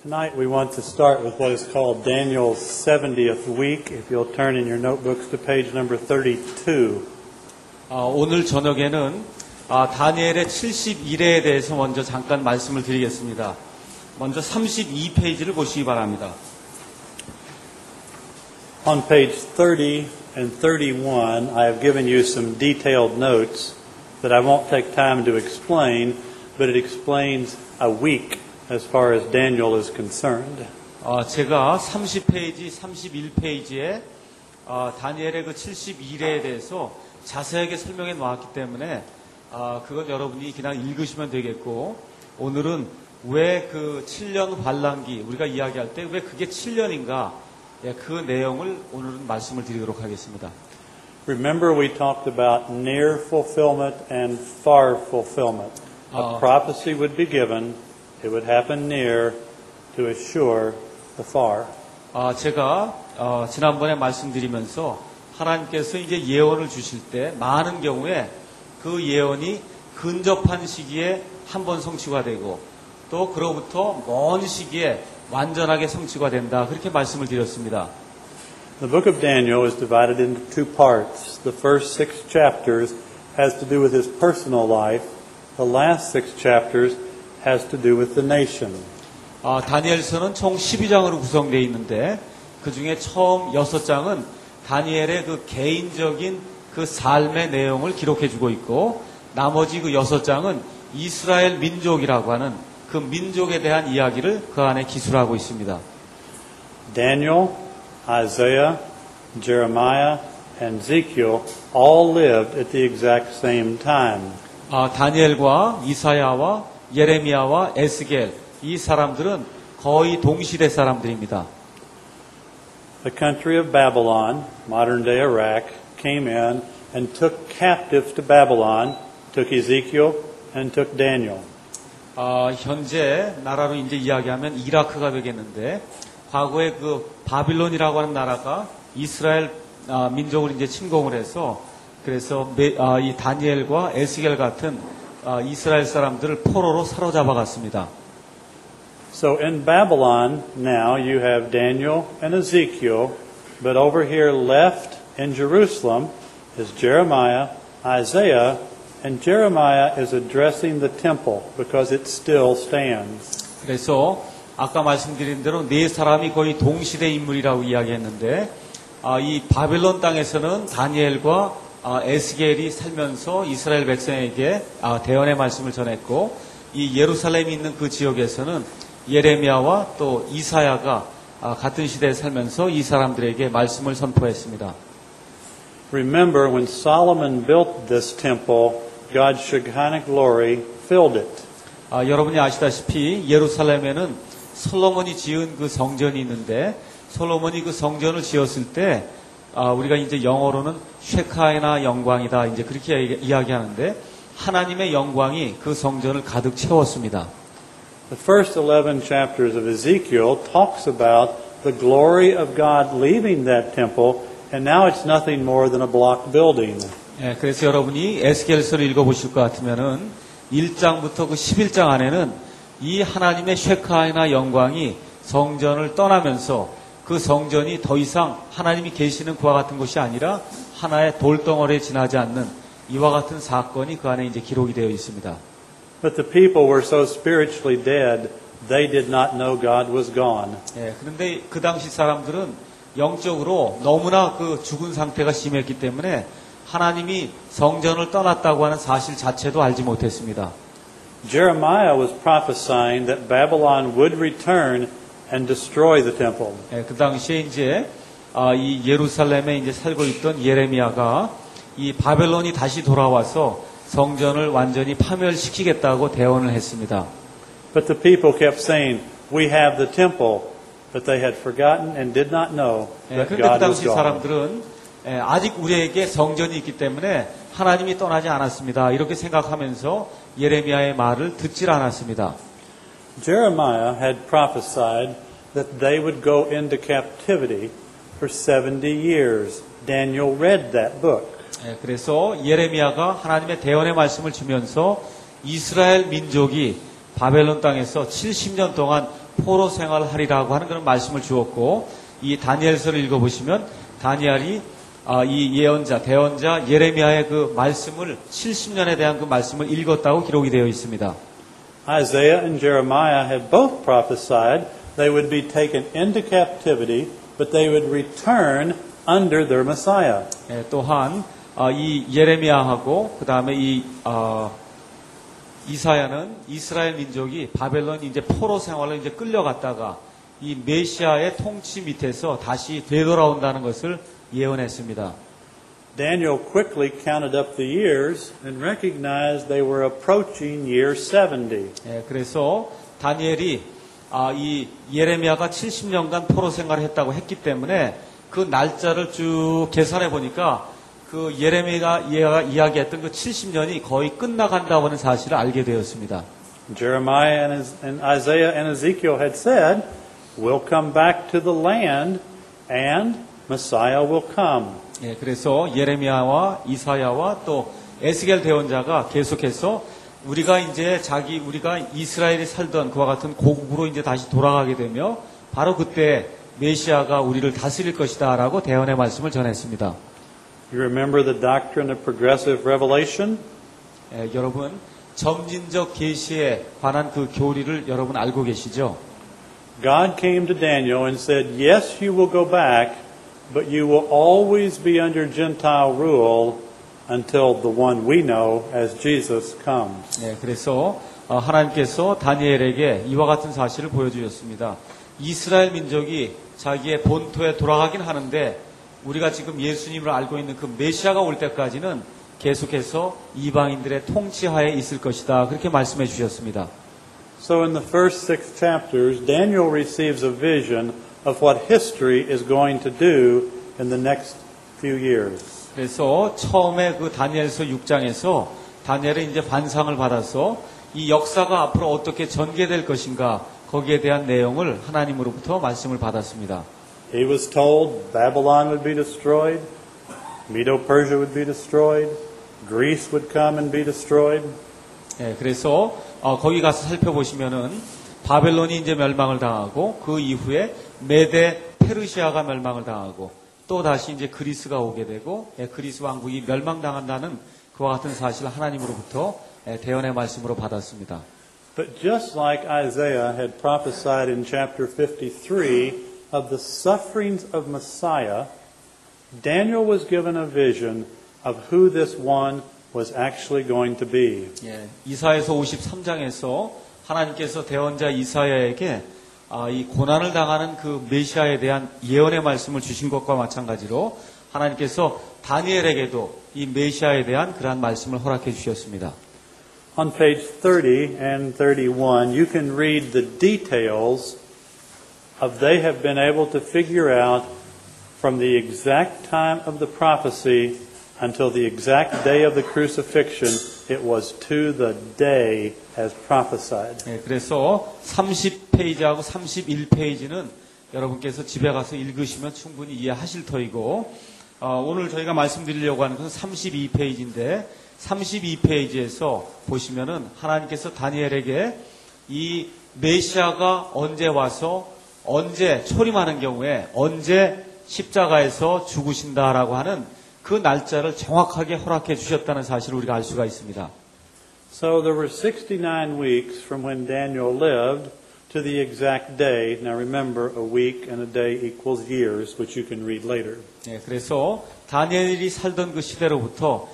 Speaker 1: Tonight we want to start with what is called Daniel's 70th week. If you'll turn in your notebooks to page number 32.
Speaker 2: 오늘 저녁에는 다니엘의 71회에 대해서 먼저 잠깐 말씀을 드리겠습니다. 먼저 32페이지를 보시기 바랍니다.
Speaker 1: On page 30 and 31, I have given you some detailed notes that I won't take time to explain, but it explains a week as far as Daniel is concerned.
Speaker 2: 제가 30페이지, 31페이지에 다니엘의 그 71회에 대해서 자세하게 설명해 놓았기 때문에 그건 여러분이 그냥 읽으시면 되겠고, 오늘은 왜 그 7년 환란기 우리가 이야기할 때 왜 그게 7년인가, 그 내용을 오늘은 말씀을 드리도록 하겠습니다.
Speaker 1: Remember we talked about near fulfillment and far fulfillment. A prophecy would be given, it would happen near to assure the far.
Speaker 2: 제가 지난번에 말씀드리면서 하나님께서 이제 예언을 주실 때 많은 경우에 그 예언이 근접한 시기에 한 번 성취가 되고 또 그로부터 먼 시기에 완전하게 성취가 된다, 그렇게 말씀을 드렸습니다.
Speaker 1: The book of Daniel is divided into two parts. The first 6 chapters has to do with his personal life. The last 6 chapters has to do with the nation.
Speaker 2: 다니엘서는 총 12장으로 구성되어 있는데 그 중에 처음 6장은 다니엘의 그 개인적인 그 삶의 내용을 기록해주고 있고, 나머지 그 6장은 이스라엘 민족이라고 하는 그 민족에 대한 이야기를 그 안에 기술하고 있습니다.
Speaker 1: Daniel, Isaiah, Jeremiah, and Ezekiel all lived at the exact same time.
Speaker 2: 다니엘과 이사야와 예레미야와 에스겔, 이 사람들은 거의 동시대 사람들입니다.
Speaker 1: The country of Babylon, modern-day Iraq, came in and took captives to Babylon, took Ezekiel, and took Daniel.
Speaker 2: 현재 나라로 이제 이야기하면 이라크가 되겠는데, 과거에 그 바빌론이라고 하는 나라가 이스라엘 민족을 이제 침공을 해서, 그래서 이 다니엘과 에스겔 같은 이스라엘 사람들을 포로로 사로잡아 갔습니다.
Speaker 1: So in Babylon now you have Daniel and Ezekiel, but over here left in Jerusalem is Jeremiah, Isaiah, and Jeremiah is addressing the temple because it still stands.
Speaker 2: 그래서 아까 말씀드린 대로 네 사람이 거의 동시대 인물이라고 이야기했는데, 이 바벨론 땅에서는 다니엘과 에스겔이 살면서 이스라엘 백성에게 대언의 말씀을 전했고, 이 예루살렘이 있는 그 지역에서는 예레미야와 또 이사야가 같은 시대에 살면서 이 사람들에게 말씀을 선포했습니다.
Speaker 1: Remember when Solomon built this temple, God's Shekinah glory filled it.
Speaker 2: 여러분이 아시다시피 예루살렘에는 솔로몬이 지은 그 성전이 있는데, 솔로몬이 그 성전을 지었을 때 우리가 이제 영어로는 쉐카이나 영광이다, 이제 그렇게 이야기하는데, 하나님의 영광이 그 성전을 가득 채웠습니다.
Speaker 1: The first 11 chapters of Ezekiel talks about the glory of God leaving that temple, and now it's nothing more than a block building.
Speaker 2: 그래서 여러분이 에스겔서를 읽어보실 것 같으면은 1장부터 그 11장 안에는 이 하나님의 쉐카이나 영광이 성전을 떠나면서 그 성전이 더 이상 하나님이 계시는 그와 같은 곳이 아니라 하나의 돌덩어리에 지나지 않는 이와 같은 사건이 그 안에 이제 기록이 되어 있습니다.
Speaker 1: But the people were so spiritually dead, they did not know God was gone.
Speaker 2: 그런데 그 당시 사람들은 영적으로 너무나 그 죽은 상태가 심했기 때문에 하나님이 성전을 떠났다고 하는 사실 자체도 알지 못했습니다.
Speaker 1: Jeremiah was prophesying that Babylon would return and destroy the temple.
Speaker 2: 그 당시에 이제 이 예루살렘에 이제 살고 있던 예레미야가 이 바벨론이 다시 돌아와서 성전을 완전히 파멸시키겠다고 대언을 했습니다.
Speaker 1: But the people kept saying, "We have the temple," but they had forgotten and did not know that
Speaker 2: 그런데 그
Speaker 1: God was
Speaker 2: 당시
Speaker 1: gone.
Speaker 2: 사람들은 아직 우리에게 성전이 있기 때문에 하나님이 떠나지 않았습니다, 이렇게 생각하면서 예레미야의 말을 듣질 않았습니다.
Speaker 1: Jeremiah had prophesied that they would go into captivity for 70 years. Daniel read that book.
Speaker 2: 그래서 예레미야가 하나님의 대언의 말씀을 주면서 이스라엘 민족이 바벨론 땅에서 70년 동안 포로 생활하리라고 하는 그런 말씀을 주었고, 이 다니엘서를 읽어보시면 다니엘이 이 예언자, 대언자 예레미야의 그 말씀을 70년에 대한 그 말씀을 읽었다고 기록이 되어 있습니다.
Speaker 1: Isaiah and Jeremiah had both prophesied they would be taken into captivity, but they would return under their Messiah.
Speaker 2: 또한 이 예레미야하고 그 다음에 이 이사야는 이스라엘 민족이 바벨론 이제 포로 생활로 이제 끌려갔다가 이 메시아의 통치 밑에서 다시 되돌아온다는 것을 예언했습니다.
Speaker 1: Daniel quickly counted up the years and recognized they were approaching year 70.
Speaker 2: 그래서 다니엘이 이 예레미야가 70년간 포로 생활을 했다고 했기 때문에 그 날짜를 쭉 계산해 보니까 그 예레미야가 이야기했던 그 70년이 거의 끝나간다고 하는 사실을 알게 되었습니다.
Speaker 1: Jeremiah and Isaiah and Ezekiel had said, "We'll come back to the land and Messiah will come."
Speaker 2: 그래서 예레미야와 이사야와 또 에스겔 대언자가 계속해서 우리가 이스라엘이 살던 그와 같은 고국으로 이제 다시 돌아가게 되며 바로 그때 메시아가 우리를 다스릴 것이다라고 대언의 말씀을 전했습니다.
Speaker 1: You remember the doctrine of progressive revelation?
Speaker 2: 여러분 점진적 계시에 관한 그 교리를 여러분 알고 계시죠?
Speaker 1: God came to Daniel and said, "Yes, you will go back, but you will always be under Gentile rule until the one we know as Jesus comes."
Speaker 2: 그래서 하나님께서 다니엘에게 이와 같은 사실을 보여주셨습니다. 이스라엘 민족이 자기의 본토에 돌아가긴 하는데 우리가 지금 예수님을 알고 있는 그 메시아가 올 때까지는 계속해서 이방인들의 통치하에 있을 것이다. 그렇게 말씀해 주셨습니다.
Speaker 1: So in the first 6 chapters, Daniel receives a vision of what history is going to do in the next few years.
Speaker 2: 그래서 처음에 그 다니엘서 6장에서 다니엘은 이제 반상을 받아서 이 역사가 앞으로 어떻게 전개될 것인가 거기에 대한 내용을 하나님으로부터 말씀을 받았습니다.
Speaker 1: He was told Babylon would be destroyed, Medo-Persia would be destroyed, Greece would come and be destroyed.
Speaker 2: 그래서 거기 가서 살펴보시면은 바벨론이 이제 멸망을 당하고 그 이후에 메데 페르시아가 멸망을 당하고 또 다시 이제 그리스가 오게 되고 그리스 왕국이 멸망당한다는 그와 같은 사실을 하나님으로부터 대언의 말씀으로 받았습니다.
Speaker 1: But just like Isaiah had prophesied in chapter 53 of the sufferings of Messiah, Daniel was given a vision of who this one was actually going to be.
Speaker 2: 이사야서 53장에서 하나님께서 대언자 이사야에게 이 고난을 당하는 그 메시아에 대한 예언의 말씀을 주신 것과 마찬가지로 하나님께서 다니엘에게도 이 메시아에 대한 그러한 말씀을 허락해 주셨습니다.
Speaker 1: On page 30 and 31, you can read the details of they have been able to figure out from the exact time of the prophecy until the exact day of the crucifixion, it was to the day as prophesied.
Speaker 2: 그래서 30페이지하고 31페이지는 여러분께서 집에 가서 읽으시면 충분히 이해하실 터이고 오늘 저희가 말씀드리려고 하는 것은 32페이지인데 32페이지에서 보시면은 하나님께서 다니엘에게 이 메시아가 언제 와서 언제 초림하는 경우에 언제 십자가에서 죽으신다라고 하는 그 날짜를 정확하게 허락해 주셨다는 사실을 우리가 알 수가 있습니다.
Speaker 1: So there were 69 weeks from when Daniel lived to the exact day. Now remember, a week and a day equals years, which you can read later.
Speaker 2: 그래서 다니엘이 살던 그 시대로부터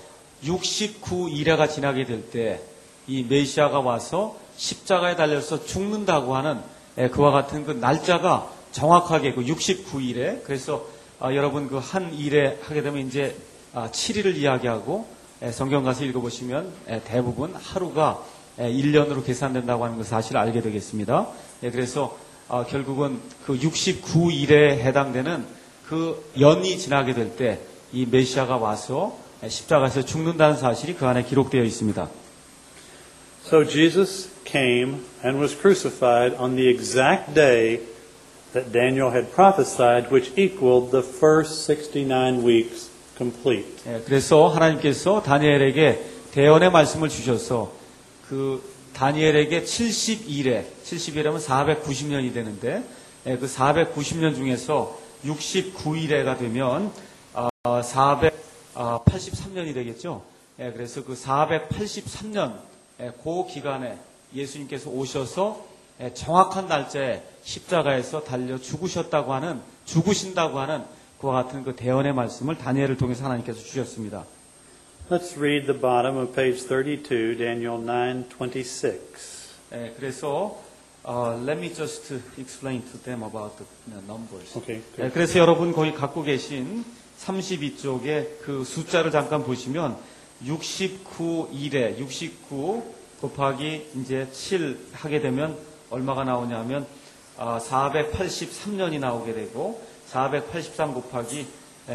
Speaker 2: 69일회가 지나게 될 때 이 메시아가 와서 십자가에 달려서 죽는다고 하는 그와 같은 그 날짜가 정확하게 그 69일에 그래서 여러분 그 한 일에 하게 되면 이제 7일을 이야기하고 성경 가서 읽어보시면 대부분 하루가 1년으로 계산된다고 하는 그 사실을 알게 되겠습니다. 그래서 결국은 그 69일에 해당되는 그 연이 지나게 될 때 이 메시아가 와서 십자가에서 죽는다는 사실이 그 안에 기록되어 있습니다.
Speaker 1: So Jesus came and was crucified on the exact day that Daniel had prophesied, which equaled the first 69 weeks complete.
Speaker 2: 그래서 하나님께서 다니엘에게 대언의 말씀을 주셔서 그 다니엘에게 70일이라면 490년이 되는데 그 490년 중에서 69일에가 되면 483년이 되겠죠. 그래서 그 483년 그 기간에 예수님께서 오셔서 정확한 날짜에 십자가에서 달려 죽으신다고 하는 그와 같은 그 대언의 말씀을 다니엘을 통해서 하나님께서 주셨습니다.
Speaker 1: Let's read the bottom of page 32, Daniel 9:26.
Speaker 2: 그래서 let me just explain to them about the numbers.
Speaker 1: Okay.
Speaker 2: 그래서 여러분 거기 갖고 계신 32쪽에 그 숫자를 잠깐 보시면 69일에 69 곱하기 이제 7 하게 되면 얼마가 나오냐면 483년이 나오게 되고 483 곱하기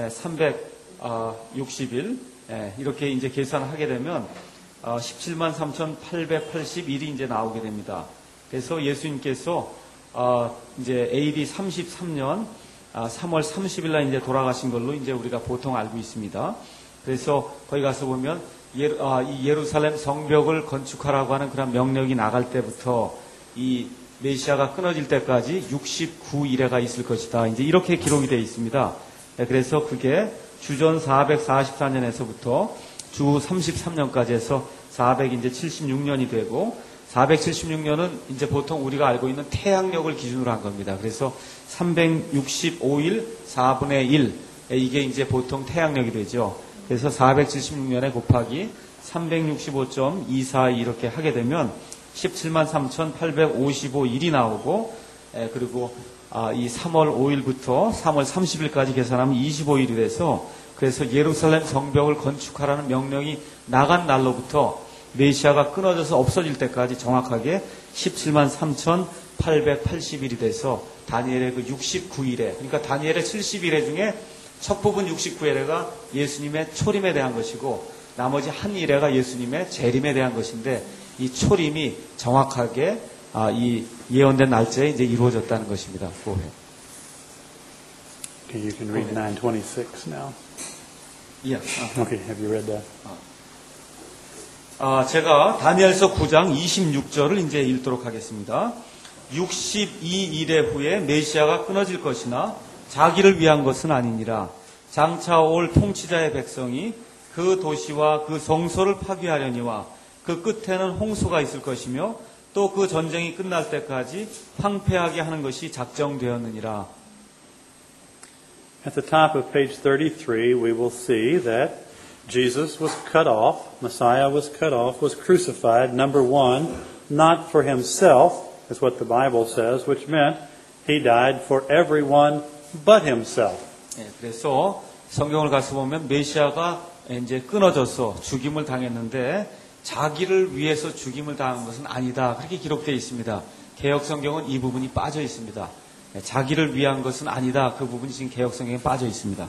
Speaker 2: 361 이렇게 이제 계산을 하게 되면 17만 3,881이 이제 나오게 됩니다. 그래서 예수님께서 이제 AD 33년 3월 30일 날 이제 돌아가신 걸로 이제 우리가 보통 알고 있습니다. 그래서 거기 가서 보면 이 예루살렘 성벽을 건축하라고 하는 그런 명령이 나갈 때부터 이 메시아가 끊어질 때까지 69일에가 있을 것이다. 이제 이렇게 기록이 되어 있습니다. 그래서 그게 주전 444년에서부터 주 33년까지 해서 476년이 되고 476년은 이제 보통 우리가 알고 있는 태양력을 기준으로 한 겁니다. 그래서 365일 4분의 1 이게 이제 보통 태양력이 되죠. 그래서 476년에 곱하기 365.242 이렇게 하게 되면 17만 3,855일이 나오고 그리고 이 3월 5일부터 3월 30일까지 계산하면 25일이 돼서 그래서 예루살렘 성벽을 건축하라는 명령이 나간 날로부터 메시아가 끊어져서 없어질 때까지 정확하게 17만 3,880일이 돼서 다니엘의 그 69일에 그러니까 다니엘의 70일에 중에 첫 부분 69일에가 예수님의 초림에 대한 것이고 나머지 한 일회가 예수님의 재림에 대한 것인데 이 초림이 정확하게 이 예언된 날짜에 이제 이루어졌다는 것입니다.
Speaker 1: Okay, you can read 9:26 now.
Speaker 2: Yeah.
Speaker 1: Okay, have you read that?
Speaker 2: 제가 다니엘서 9장 26절을 이제 읽도록 하겠습니다. 62일의 후에 메시아가 끊어질 것이나 자기를 위한 것은 아니니라. 장차 올 통치자의 백성이 그 도시와 그 성소를 파괴하려니와 그 끝에는 홍수가 있을 것이며 또 그 전쟁이 끝날 때까지 황폐하게 하는 것이 작정되었느니라.
Speaker 1: At the top of page 33, we will see that Jesus was cut off, Messiah was cut off, was crucified, number one, not for himself, is what the Bible says, which meant he died for everyone but himself.
Speaker 2: 그래서 성경을 가서 보면 메시아가 이제 끊어져서 죽임을 당했는데 자기를 위해서 죽임을 당한 것은 아니다. 그렇게 기록되어 있습니다. 개역 성경은 이 부분이 빠져 있습니다. 자기를 위한 것은 아니다. 그 부분이 지금 개역 성경에 빠져 있습니다.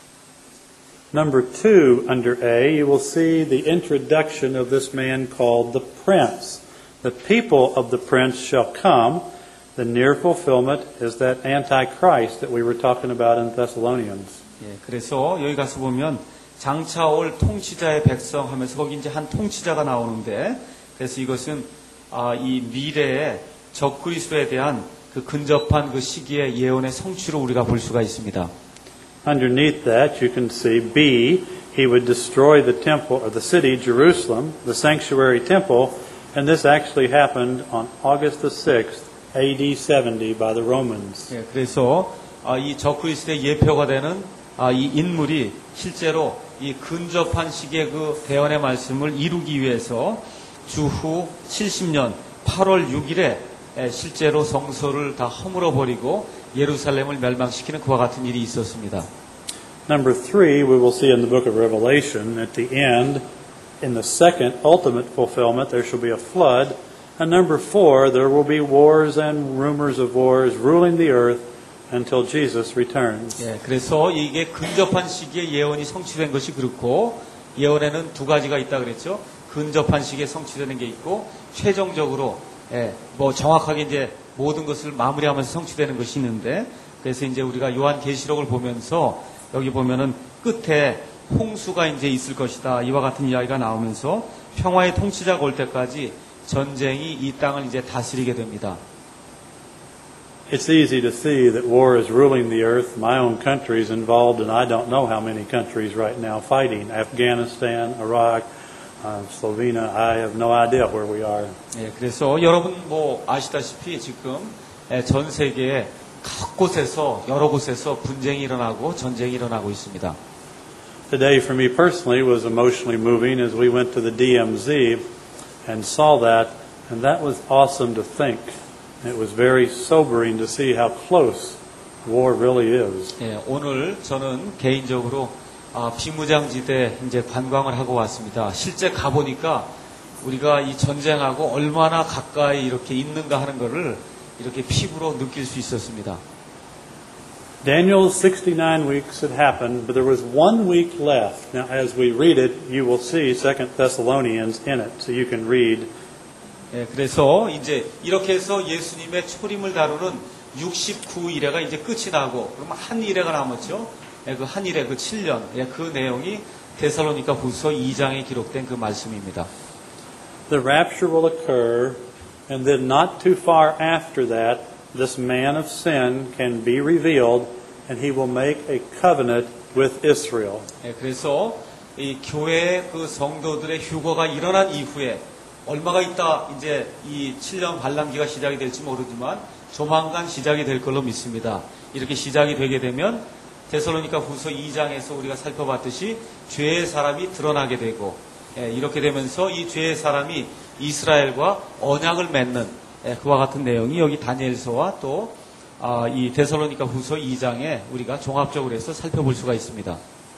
Speaker 1: Number two, under A, you will see the introduction of this man called the Prince. The people of the Prince shall come. The near fulfillment is that Antichrist that we were talking about in Thessalonians.
Speaker 2: 그래서 여기 가서 보면 장차 올 통치자의 백성 하면서 거기 이제 한 통치자가 나오는데 그래서 이것은 이 미래의 적그리스도에 대한 그 근접한 그 시기의 예언의 성취로 우리가 볼 수가 있습니다.
Speaker 1: Underneath that, you can see B, he would destroy the temple or the city, Jerusalem, the sanctuary temple, and this actually happened on August the 6th, AD 70 by the Romans.
Speaker 2: 그래서 이 적그리스도의 예표가 되는 이 인물이 실제로 이 근접한 시기의 그 대언의 말씀을 이루기 위해서 주후 70년 8월 6일에 실제로 성소를 다 허물어 버리고 예루살렘을 멸망시키는 그와 같은 일이 있었습니다.
Speaker 1: Number three, we will see in the book of Revelation, at the end, in the second ultimate fulfillment, there shall be a flood. And number four, there will be wars and rumors of wars ruling the earth until Jesus returns.
Speaker 2: 그래서 이게 근접한 시기에 예언이 성취된 것이 그렇고 예언에는 두 가지가 있다 그랬죠. 근접한 시기에 성취되는 게 있고 최종적으로 뭐 정확하게 이제 모든 것을 마무리하면서 성취되는 것이 있는데 그래서 이제 우리가 요한계시록을 보면서 여기 보면은 끝에 홍수가 이제 있을 것이다. 이와 같은 이야기가 나오면서 평화의 통치자가 올 때까지 전쟁이 이 땅을 이제 다스리게 됩니다.
Speaker 1: It's easy to see that war is ruling the earth. My own country is involved, and I don't know how many countries right now fighting. Afghanistan, Iraq, Slovenia. I have no idea where we are.
Speaker 2: 예, 그래서 여러분 뭐 아시다시피 지금 전 세계에 각 곳에서 여러 곳에서 분쟁이 일어나고 전쟁이 일어나고 있습니다.
Speaker 1: Today, for me personally, was emotionally moving as we went to the DMZ and saw that, and that was awesome to think. It was very sobering to see how close war really is.
Speaker 2: 예, 오늘 저는 개인적으로 비무장지대 이제 관광을 하고 왔습니다. 실제 가보니까 우리가 이 전쟁하고 얼마나 가까이 이렇게 있는가 하는 것을 이렇게 피부로 느낄 수 있었습니다.
Speaker 1: Daniel's 69 weeks had happened, but there was 1 week left. Now, as we read it, you will see 2 Thessalonians in it, so you can read.
Speaker 2: 예, 그래서 이제 이렇게 해서 예수님의 초림을 다루는 69일회가 이제 끝이 나고, 그러면 한 일회가 남았죠. 예, 그 한 일회, 그 7년, 예, 그 내용이 데살로니가 후서 2장에 기록된 그 말씀입니다.
Speaker 1: The rapture will occur, and then not too far after that, this man of sin can be revealed, and he will make a covenant with Israel.
Speaker 2: 예, 그래서 이 교회의 그 성도들의 휴거가 일어난 이후에 얼마가 있다 이제 이 7년 반란기가 시작이 될지 모르지만 조만간 시작이 될 걸로 믿습니다. 이렇게 시작이 되게 되면 데살로니가 후서 2장에서 우리가 살펴봤듯이 죄의 사람이 드러나게 되고, 예, 이렇게 되면서 이 죄의 사람이 이스라엘과 언약을 맺는, 예, 그와 같은 내용이 여기 다니엘서와 또 이 데살로니가 후서 2장에 우리가 종합적으로 해서 살펴볼 수가 있습니다.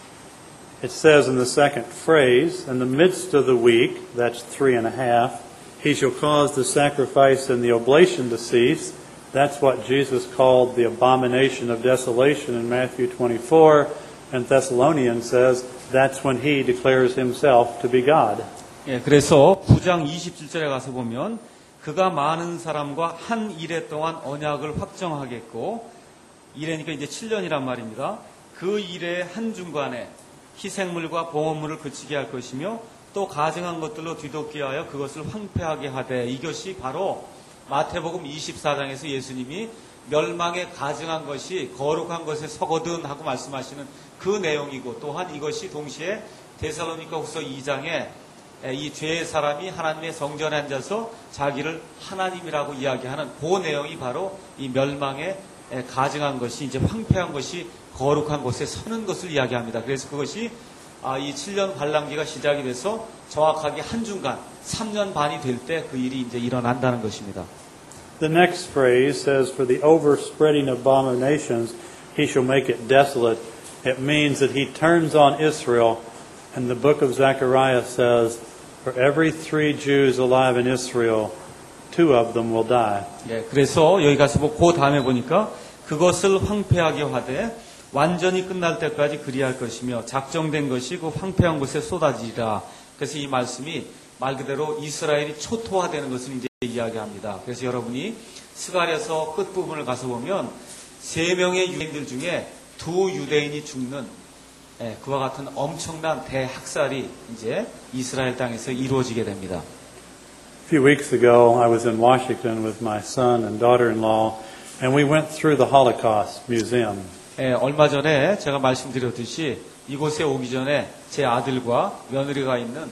Speaker 1: It says in the second phrase, in the midst of the week, that's 3.5, he shall cause the sacrifice and the oblation to cease. That's what Jesus called the abomination of desolation in Matthew 24, and Thessalonians says that's when he declares himself to be God.
Speaker 2: 예, 그래서 9장 27절에 가서 보면 그가 많은 사람과 한 일해 동안 언약을 확정하겠고, 일해니까 이제 7년이란 말입니다. 그 일의 한중간에 희생물과 봉헌물을 그치게 할 것이며 또 가증한 것들로 뒤덮게 하여 그것을 황폐하게 하되, 이것이 바로 마태복음 24장에서 예수님이 멸망에 가증한 것이 거룩한 것에 서거든 하고 말씀하시는 그 내용이고, 또한 이것이 동시에 데살로니가 후서 2장에 이 죄의 사람이 하나님의 성전에 앉아서 자기를 하나님이라고 이야기하는 그 내용이 바로 이 멸망에 가증한 것이 이제 황폐한 것이 거룩한 곳에 서는 것을 이야기합니다. 그래서 그것이 이 7년 관람기가 시작이 돼서 정확하게 한중간 3년 반이 될 때 그 일이 이제 일어난다는 것입니다.
Speaker 1: The next phrase says, for the overspreading abominations, he shall make it desolate. It means that he turns on Israel. And the book of Zechariah says, for every 3 Jews alive in Israel, 2 of them will die.
Speaker 2: 예, 그래서 여기 가서 그 다음에 보니까 그것을 황폐하게 하되 완전히 끝날 때까지 그리할 것이며 작정된 것이 그 황폐한 곳에 쏟아지리라. 그래서 이 말씀이 말 그대로 이스라엘이 초토화되는 것을 이제 이야기합니다. 그래서 여러분이 스가랴서 끝부분을 가서 보면 3명의 유대인들 중에 2 유대인이 죽는, 예, 그와 같은 엄청난 대학살이 이제 이스라엘 땅에서 이루어지게 됩니다.
Speaker 1: A few weeks ago, I was in Washington with my son and daughter-in-law, and we went through the Holocaust Museum.
Speaker 2: 예, 얼마 전에 제가 말씀드렸듯이 이곳에 오기 전에 제 아들과 며느리가 있는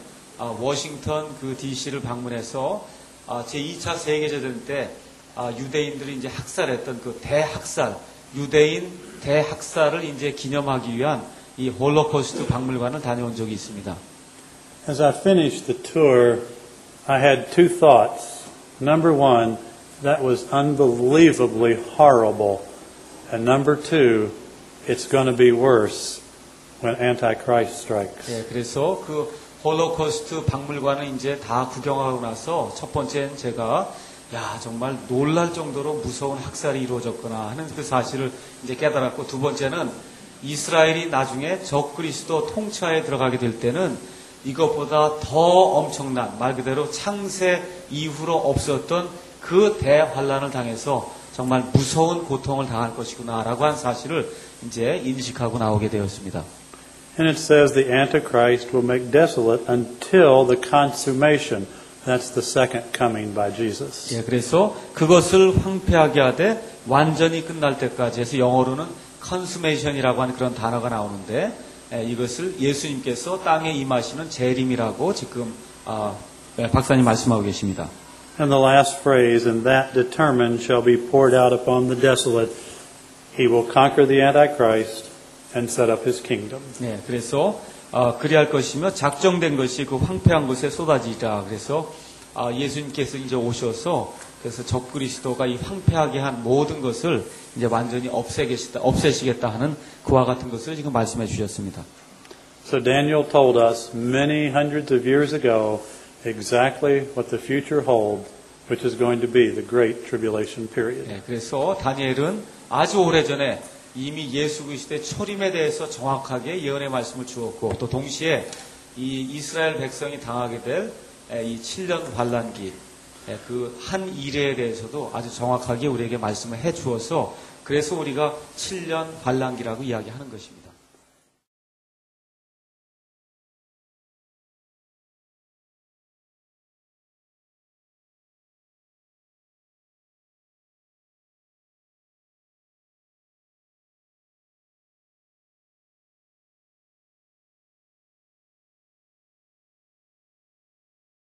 Speaker 2: 워싱턴 그 DC를 방문해서 제2차 세계대전 때 유대인들이 이제 학살했던 그 대학살, 유대인 대학살을 이제 기념하기 위한 이 홀로코스트 박물관을 다녀온 적이 있습니다.
Speaker 1: As I finished the tour, I had 2 thoughts. Number 1, that was unbelievably horrible. And number 2, it's going to be worse when Antichrist strikes.
Speaker 2: 예, 그래서 그 홀로코스트 박물관을 이제 다 구경하고 나서 첫 번째는 제가 정말 놀랄 정도로 무서운 학살이 이루어졌구나 하는 그 사실을 이제 깨달았고, 두 번째는 이스라엘이 나중에 적그리스도 통치하에 들어가게 될 때는 이것보다 더 엄청난, 말 그대로 창세 이후로 없었던 그 대환란을 당해서 정말 무서운 고통을 당할 것이구나라고 한 사실을 이제 인식하고 나오게 되었습니다.
Speaker 1: And it says the Antichrist will make desolate until the consummation. That's the second coming by Jesus.
Speaker 2: 예, 그래서 그것을 황폐하게 하되 완전히 끝날 때까지 해서 영어로는 consummation이라고 하는 그런 단어가 나오는데 이것을 예수님께서 땅에 임하시는 재림이라고 지금 박사님 말씀하고 계십니다.
Speaker 1: And the last phrase, and that determined shall be poured out upon the desolate. He will conquer the Antichrist and set up his kingdom.
Speaker 2: 네, 그래서 그리할 것이며 작정된 것이 그 황폐한 곳에 쏟아지리라. 그래서 예수님께서 이제 오셔서 그래서 적그리스도가 이 황폐하게 한 모든 것을 이제 완전히 없애시겠다 하는 그와 같은 것을 지금 말씀해 주셨습니다.
Speaker 1: So Daniel told us many hundreds of years ago exactly what the future holds, which is going to be the Great Tribulation period.
Speaker 2: 네, 그래서 다니엘은 아주 오래전에 이미 예수 그리스도의 초림에 대해서 정확하게 예언의 말씀을 주었고 또 동시에 이 이스라엘 백성이 당하게 될 이 7년 환란기 그 한 일에 대해서도 아주 정확하게 우리에게 말씀을 해 주어서 그래서 우리가 7년 환란기라고 이야기하는 것입니다.